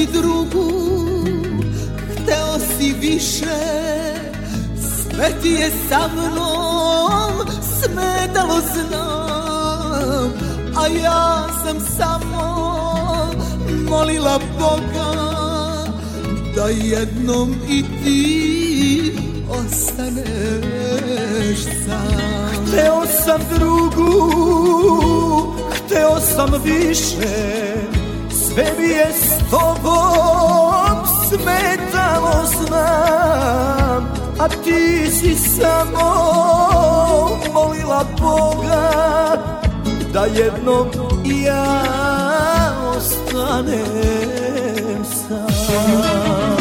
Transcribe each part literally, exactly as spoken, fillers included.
si drugu, hteo si više, sve ti je sa mnom smetalo, znam, a ja sam samo molila Boga da jednom i ti ostaneš sam. Hteo sam drugu, hteo sam više, sve mi je s tobom smetalo, znam, a ti si samo molila Boga da jednom i ja ostanem sam.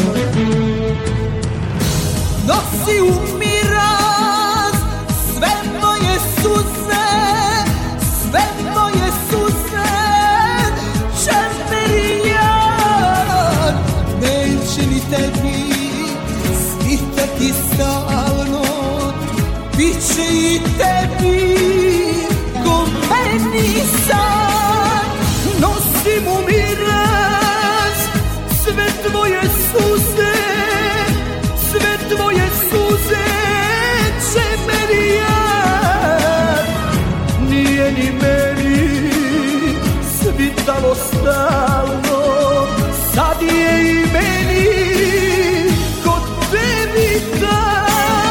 Nosi u miraz sve moje suze, sve moje suze, čemerijan. Neće ni tebi svitati stalno, bit će i tebi ko meni sad. Nosim u miraz sve tvoje suze, sve tvoje suze, čemerijan. Nije ni meni svitalo stalno, sad je i meni kod tebi tad.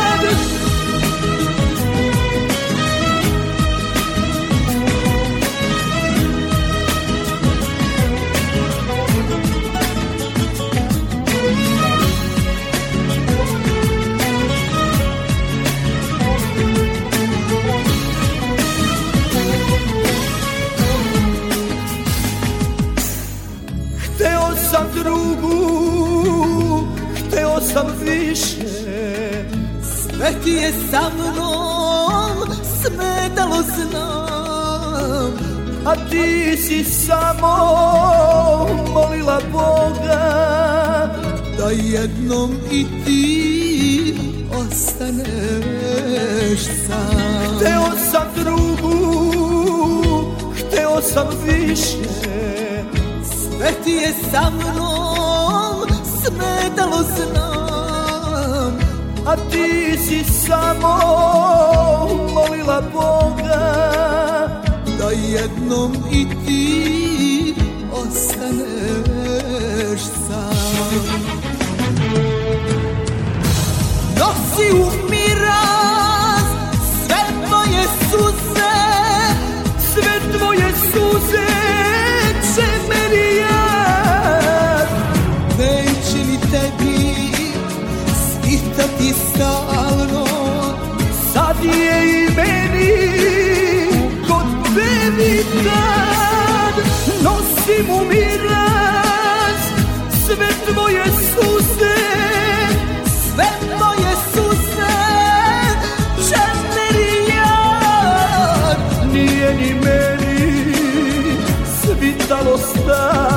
Hteo sam drugu, hteo sam više, sve ti je sa mnom smetalo, znam, a ti si samo molila Boga da jednom i ti ostaneš sam. Hteo sam drugu, hteo sam više, sve ti je sa mnom smetalo, znam, a ti si samo molila Boga da jednom i ti ostaneš sam. Nosi u miraz sve moje suze, sve tvoje suze, čemerijan. Neće ni tebi svitati stalno, sad je i meni kod tebi tad. Nosim u miraz sve tvoje suze, sve moje suze, čemerijan. nije ni meni svitalo stalno,